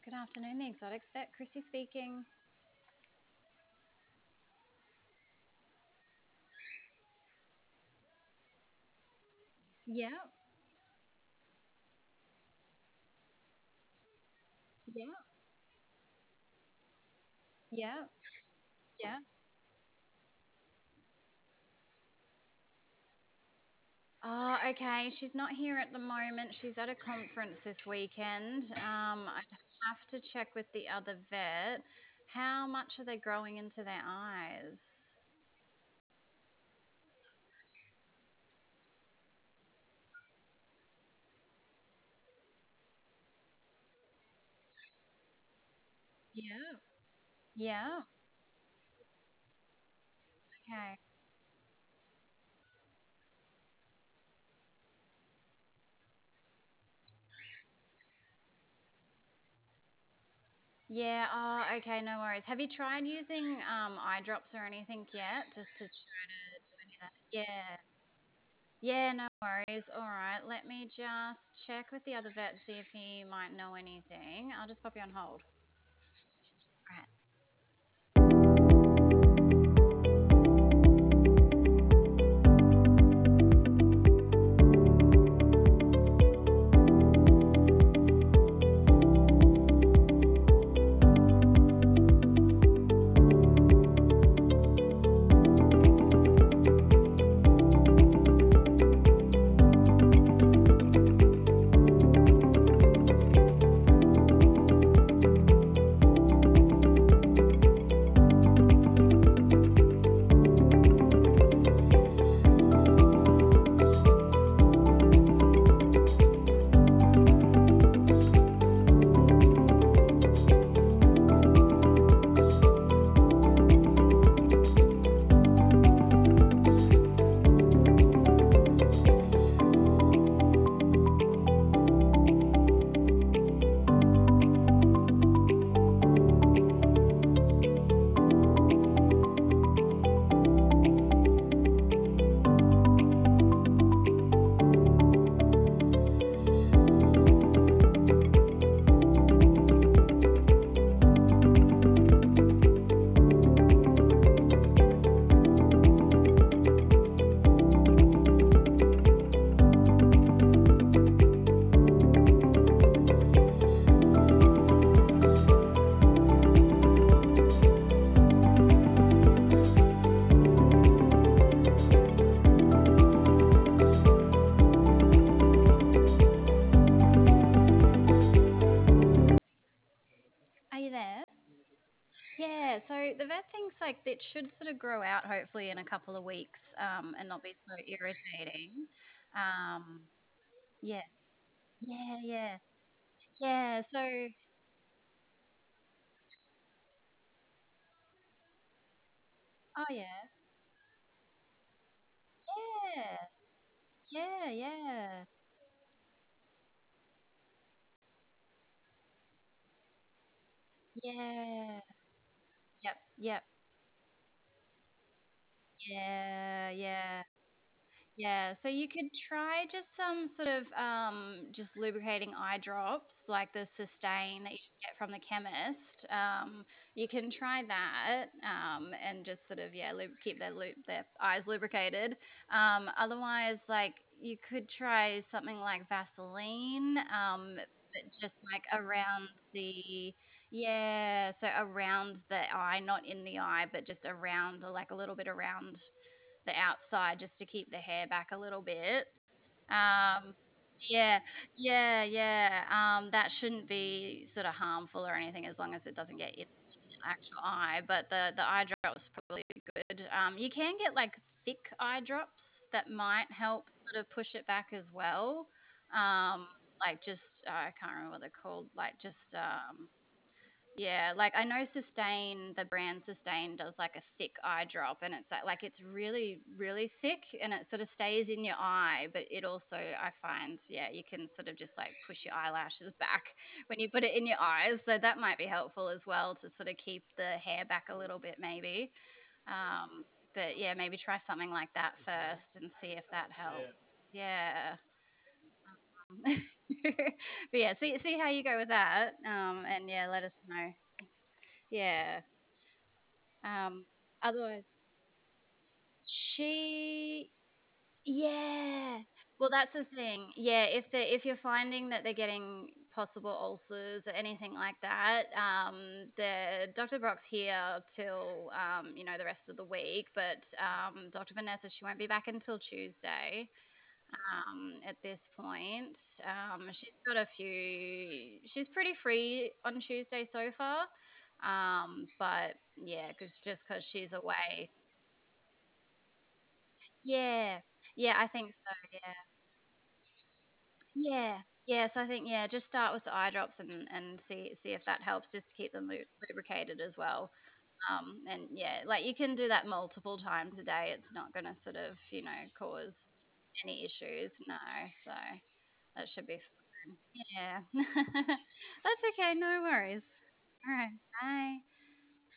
Good afternoon, the Exotics Vet. Chrissy speaking. Yeah, yeah, yeah, yeah. Oh, okay. She's not here at the moment. She's at a conference this weekend. I'd have to check with the other vet. How much are they growing into their eyes? Yeah, yeah. Okay. Yeah, oh, okay, no worries. Have you tried using eye drops or anything yet? Just to try to do any of that? Yeah. Yeah, no worries. All right, let me just check with the other vet, see if he might know anything. I'll just pop you on hold. All right. Are you there? Yeah, so the vet thinks like it should sort of grow out hopefully in a couple of weeks, and not be so irritating. Um, yeah, yeah, yeah, yeah. So, oh yeah, yeah, yeah, yeah, yeah. Yep, yep, yeah, yeah. Yeah, so you could try just some sort of just lubricating eye drops, like the Sustain that you get from the chemist. You can try that and just sort of yeah, keep their eyes lubricated. Otherwise, like you could try something like Vaseline, but just like around the yeah, so around the eye, not in the eye, but just around, like a little bit around the outside just to keep the hair back a little bit. Um, yeah, yeah, yeah. That shouldn't be sort of harmful or anything as long as it doesn't get in the actual eye. But the eye drops probably good. You can get like thick eye drops that might help sort of push it back as well. Like just I can't remember what they're called. Like just yeah, like I know Sustain, the brand Sustain does like a thick eye drop and it's like it's really, really thick and it sort of stays in your eye, but it also I find, yeah, you can sort of just like push your eyelashes back when you put it in your eyes. So that might be helpful as well to sort of keep the hair back a little bit maybe. Um, but yeah, maybe try something like that first and see if that helps. Yeah. But yeah, see how you go with that. And yeah, let us know. Yeah. Um, Otherwise, she yeah. Well, that's the thing. Yeah, if you're finding that they're getting possible ulcers or anything like that, the Dr. Brock's here till the rest of the week, but Dr. Vanessa, she won't be back until Tuesday. At this point, she's got a few. She's pretty free on Tuesday so far. But yeah, because she's away. Yeah, yeah, I think so. Yeah. Yeah. Yeah, so I think just start with the eye drops and see if that helps just to keep them lubricated as well. And yeah, like you can do that multiple times a day. It's not going to sort of, cause any issues. No. So that should be fine. Yeah. That's okay. No worries. All right. Bye.